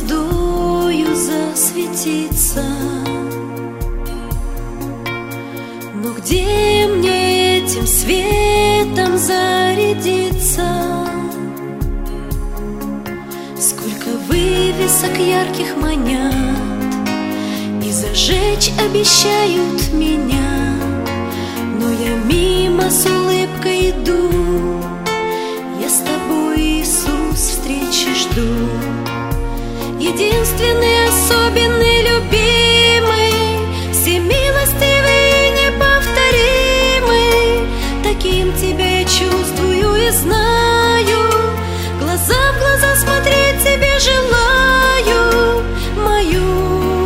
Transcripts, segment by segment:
звездою засветиться. Но где мне этим светом зарядиться? Сколько вывесок ярких манят и зажечь обещают меня, но я мимо с улыбкой иду. Я с тобой, Иисус, встречи жду. Единственный, особенный, любимый, всемилостивый и неповторимый. Таким тебя я чувствую и знаю, глаза в глаза смотреть тебе желаю. Мою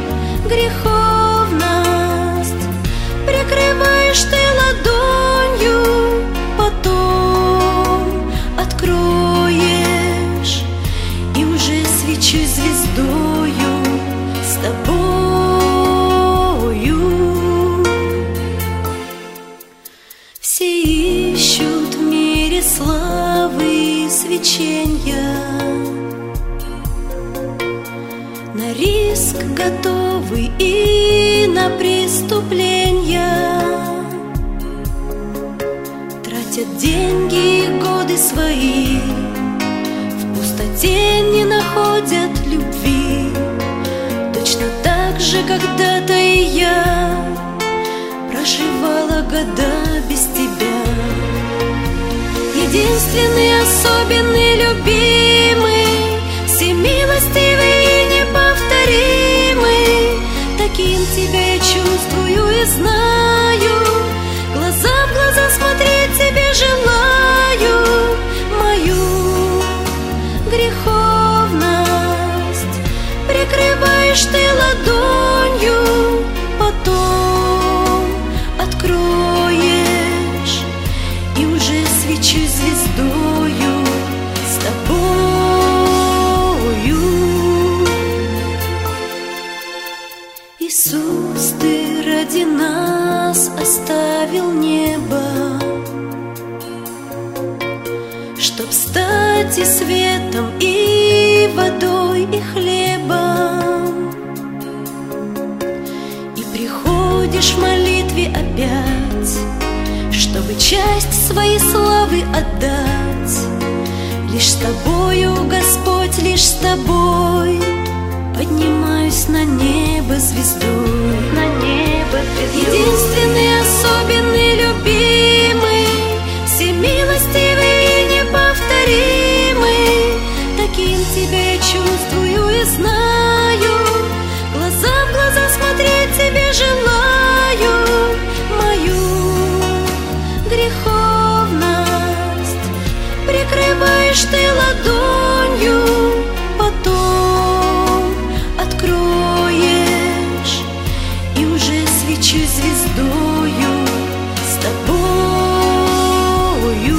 греховность прикрываешь ты ладонью, потом откроешь, и уже свечу звездою с тобою. Все ищут в мире славы и свеченья, на риск готовы и на преступления, тратят деньги и годы свои, в пустоте не находят любви. Точно так же когда-то и я проживала года без тебя. Единственный, особенный, любимый, всемилостивый и неповторимый. Таким тебя я чувствую и знаю, глаза в глаза смотреть тебе желаю. Мою греховность прикрываешь ты ладонью, потом откроешь, и уже свечу звездою с тобою. Иисус, ты ради нас оставил небо, чтоб стать и светом, и водой, и хлебом. И приходишь в молитве опять, чтобы часть своей славы отдать. Лишь с тобою, Господь, лишь с тобой поднимаюсь на небо звездой. На небо звездой. Единственный, особенный, любимый, всемилостивый и неповторимый. Таким тебя я чувствую и знаю, глаза в глаза смотреть тебе желаю. Мою греховность прикрываешь ты ладонью, потом откроешь, и уже свечу звездою с тобою.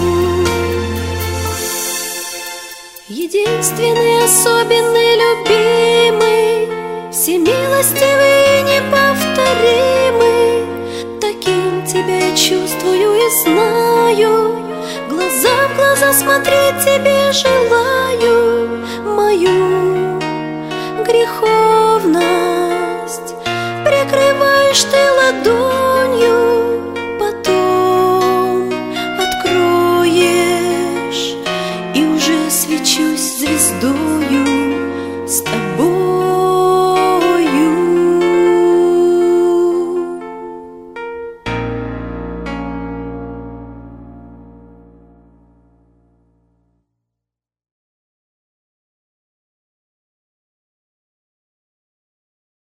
Единственный, особенный, любимый, всемилостивый и неповторимый. Таким тебя я чувствую и знаю, глаза в глаза смотреть тебе желаю. Мою греховность прикрываешь ты ладонью, потом откроешь, и уже свечусь звездой